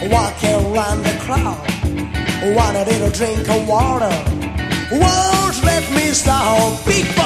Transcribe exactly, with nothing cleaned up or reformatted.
walking around the crowd. Want a little drink of water? Won't let me stop. Big